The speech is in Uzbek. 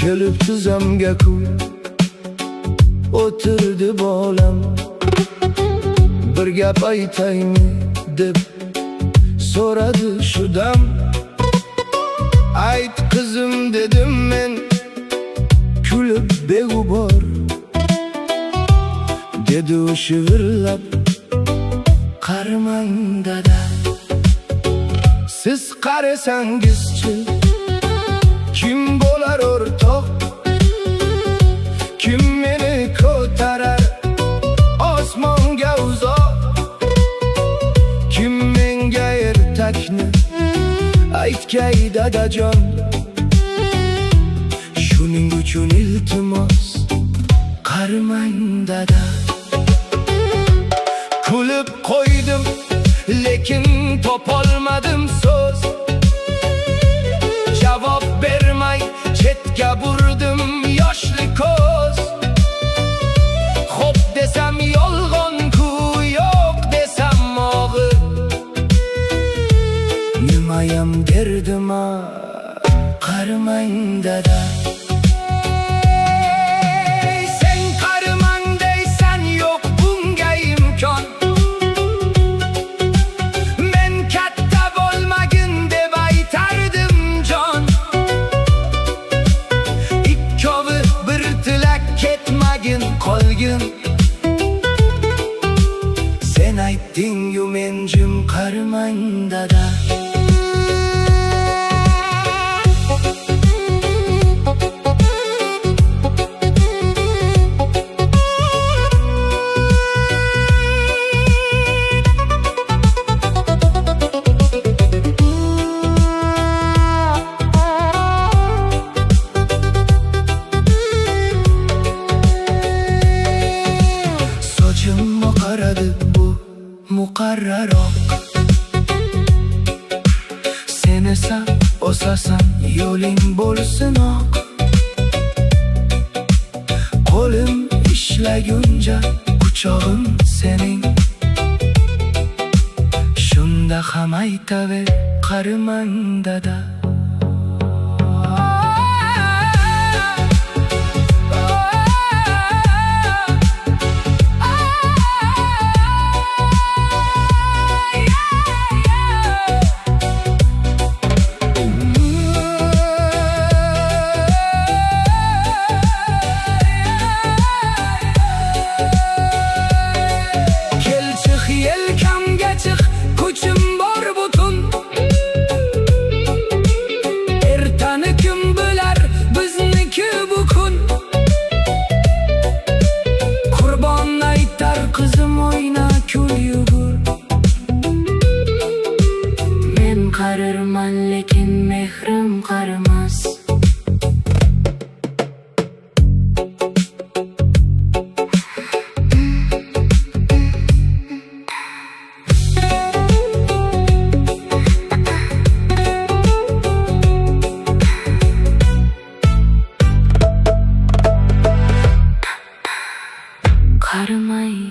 kelib tizzamga kulib o'tirdi bolam. Bir gap aytaymi deb so'radi shu dam. Ayt qizim dedim men kulib beg'ubor. Dedi u shivirlab, qaramang dada. Siz qarasangizchi kim bo'lar o'rtoq? Kim meni ko'tarar osmonga uzoq? Kim menga ertakni aytgay dadajon? Shuning uchun iltimos qaramang dada. Kulib qo'ydim lekin topolmadim so'z. Javob bermay chetga burdim yoshli ko'z. Xo'p desam yolg'on-ku, yo'q desam og'ir. Nimayam derdim qaramang dada. Sen qaramang deysan, yo'q bunga imkon. Men katta bo'lmagin deb aytardim jon. Ikkovi bir tilak ketmagin qolgin. Sen aytding-yu men jim qaramang dada. Muqarraroq sen esa osasan, yo'ling bo'lsin oq. Qo'lim ishlaguncha quchog'im sening. Shunda ham aytaver qaramang dada. Qizim o'yna kul yugur. Men qararman lekin mehrim qaramas. Qaramay